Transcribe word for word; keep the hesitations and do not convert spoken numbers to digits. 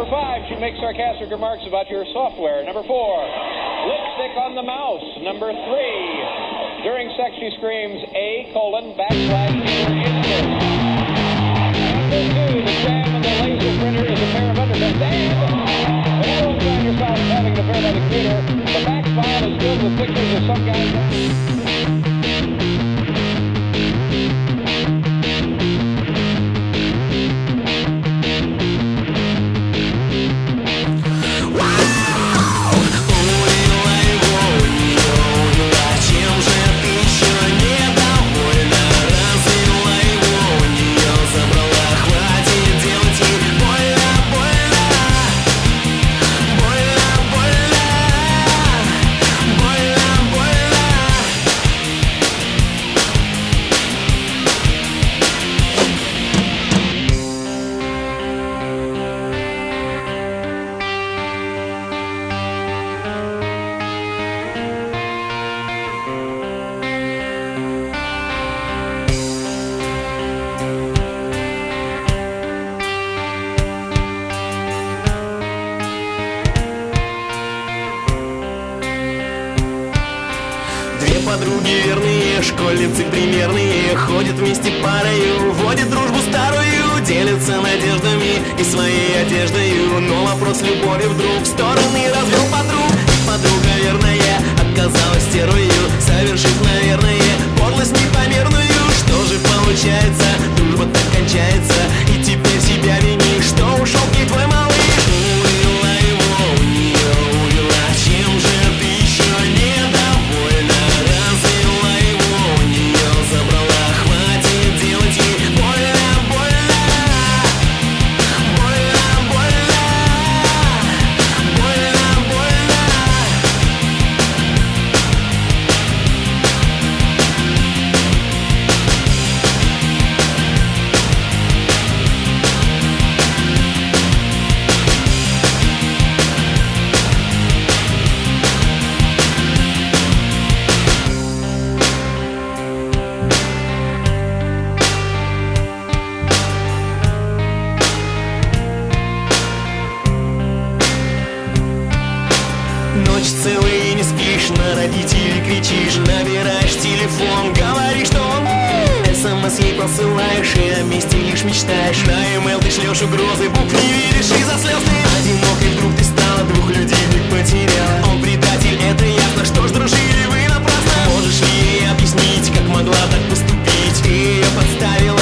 five, she makes sarcastic remarks about your software. Number four, lipstick on the mouse. Number three, during sex she screams A colon backslash her inches. Number two, the jam in the laser printer is a pair of underpants. And whenever you find yourself having an affair by the computer, the back file is filled with pictures of some guy. Подруги верные, школьницы примерные, ходят вместе парою, водят дружбу старую, делятся надеждами и своей одеждою. Но вопрос любови вдруг в стороны развел подруг. Подруга верная оказалась стервою, совершив, наверное, подлость непомерную. Что же получается, дружба так кончается, и теперь себя вини, что ушел к ней твой малыш. Увела его, у нее увела, чем же ты еще недовольна? Ночь целая и не спишь, на родителей кричишь, набираешь телефон, говоришь, что он СМС ей посылаешь, и о месте лишь мечтаешь. На e-mail ты шлешь угрозы, букв не видишь из-за слез ты одинокой вдруг ты стала, двух людей вмиг потеряла. Он предатель, это ясно, что ж дружили вы напрасно. Можешь ли ей объяснить, как могла так поступить? Ты ее подставила